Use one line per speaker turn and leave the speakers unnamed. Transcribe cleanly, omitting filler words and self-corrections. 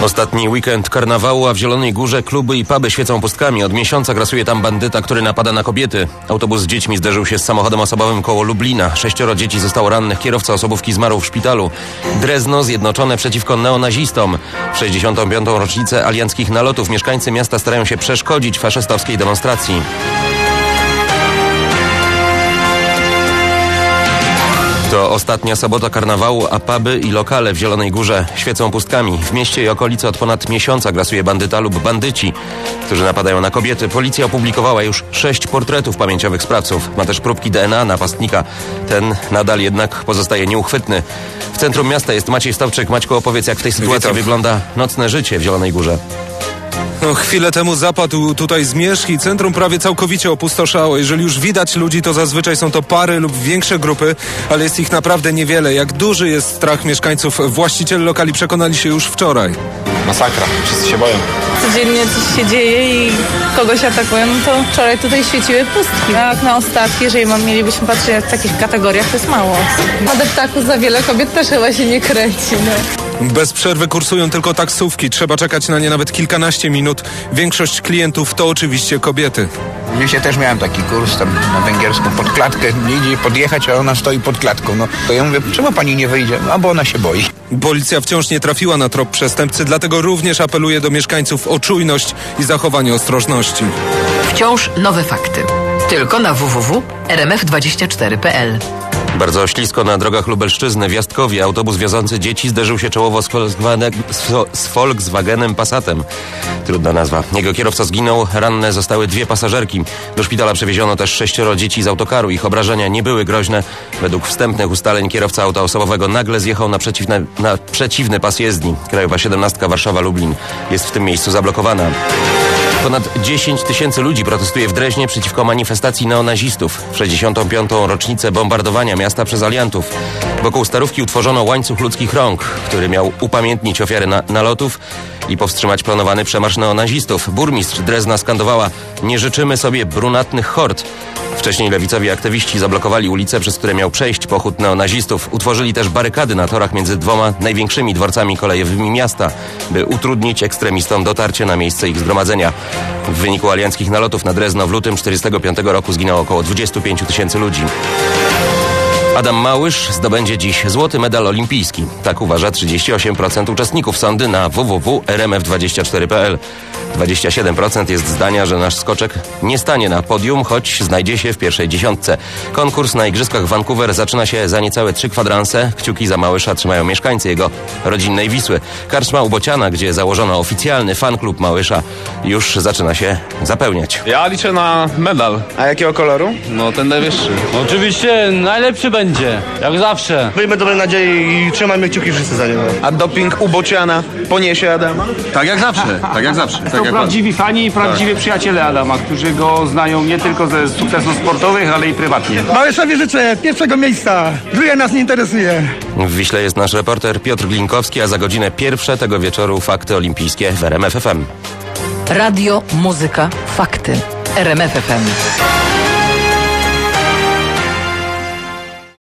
Ostatni weekend karnawału, a w Zielonej Górze kluby i puby świecą pustkami. Od miesiąca grasuje tam bandyta, który napada na kobiety. Autobus z dziećmi zderzył się z samochodem osobowym koło Lublina. 6 dzieci zostało rannych, kierowca osobówki zmarł w szpitalu. Drezno zjednoczone przeciwko neonazistom. W 65. rocznicę alianckich nalotów mieszkańcy miasta starają się przeszkodzić faszystowskiej demonstracji. To ostatnia sobota karnawału, a puby i lokale w Zielonej Górze świecą pustkami. W mieście i okolicy od ponad miesiąca grasuje bandyta lub bandyci, którzy napadają na kobiety. Policja opublikowała już 6 portretów pamięciowych sprawców. Ma też próbki DNA napastnika. Ten nadal jednak pozostaje nieuchwytny. W centrum miasta jest Maciej Stawczyk. Maćku, opowiedz, jak w tej sytuacji wygląda nocne życie w Zielonej Górze.
Chwilę temu zapadł tutaj zmierzch i centrum prawie całkowicie opustoszało. Jeżeli już widać ludzi, to zazwyczaj są to pary lub większe grupy, ale jest ich naprawdę niewiele. Jak duży jest strach mieszkańców, właściciele lokali przekonali się już wczoraj.
Masakra, wszyscy się boją.
Codziennie coś się dzieje i kogoś atakują, to wczoraj tutaj świeciły pustki. Jak na ostatki, jeżeli mielibyśmy patrzeć w takich kategoriach, to jest mało. Na deptaku za wiele kobiet też chyba się nie kręci.
Bez przerwy kursują tylko taksówki. Trzeba czekać na nie nawet kilkanaście minut. Większość klientów to oczywiście kobiety.
Dzisiaj też miałem taki kurs tam na węgierską pod klatkę. Nie idzie podjechać, a ona stoi pod klatką. No to ja mówię, czemu pani nie wyjdzie? No bo ona się boi.
Policja wciąż nie trafiła na trop przestępcy, dlatego również apeluje do mieszkańców o czujność i zachowanie ostrożności.
Wciąż nowe fakty. Tylko na www.rmf24.pl.
Bardzo ślisko na drogach Lubelszczyzny. W Jastkowie autobus wiozący dzieci zderzył się czołowo z Volkswagenem Passatem. Trudna nazwa. Jego kierowca zginął, ranne zostały 2 pasażerki. Do szpitala przewieziono też 6 dzieci z autokaru. Ich obrażenia nie były groźne. Według wstępnych ustaleń kierowca auta osobowego nagle zjechał na przeciwny pas jezdni. Krajowa 17 Warszawa-Lublin jest w tym miejscu zablokowana. Ponad 10 000 ludzi protestuje w Dreźnie przeciwko manifestacji neonazistów. W 65. rocznicę bombardowania miasta przez aliantów. Wokół Starówki utworzono łańcuch ludzkich rąk, który miał upamiętnić ofiary nalotów i powstrzymać planowany przemarsz neonazistów. Burmistrz Drezna skandowała: nie życzymy sobie brunatnych hord. Wcześniej lewicowi aktywiści zablokowali ulice, przez które miał przejść pochód neonazistów. Utworzyli też barykady na torach między 2 największymi dworcami kolejowymi miasta, by utrudnić ekstremistom dotarcie na miejsce ich zgromadzenia. W wyniku alianckich nalotów na Drezno w lutym 1945 roku zginęło około 25 000 ludzi. Adam Małysz zdobędzie dziś złoty medal olimpijski. Tak uważa 38% uczestników. Sądy na www.rmf24.pl. 27% jest zdania, że nasz skoczek nie stanie na podium, choć znajdzie się w pierwszej dziesiątce. Konkurs na Igrzyskach w Vancouver zaczyna się za niecałe 3 kwadranse. Kciuki za Małysza trzymają mieszkańcy jego rodzinnej Wisły. Karczma u Bociana, gdzie założono oficjalny fanklub Małysza, już zaczyna się zapełniać.
Ja liczę na medal.
A jakiego koloru?
No ten najwyższy.
Oczywiście najlepszy będzie, jak zawsze.
Miejmy dobre nadzieje i trzymajmy kciuki wszyscy za niego. A doping u Bociana poniesie Adama?
Tak jak zawsze, tak jak zawsze.
To prawdziwi fani i prawdziwi przyjaciele Adama, którzy go znają nie tylko ze sukcesów sportowych, ale i prywatnie.
Małyszowi życzę pierwszego miejsca. Drugie nas nie interesuje.
W Wiśle jest nasz reporter Piotr Glinkowski, a za godzinę pierwsze tego wieczoru fakty olimpijskie w RMF FM.
Radio, muzyka, fakty. RMF FM.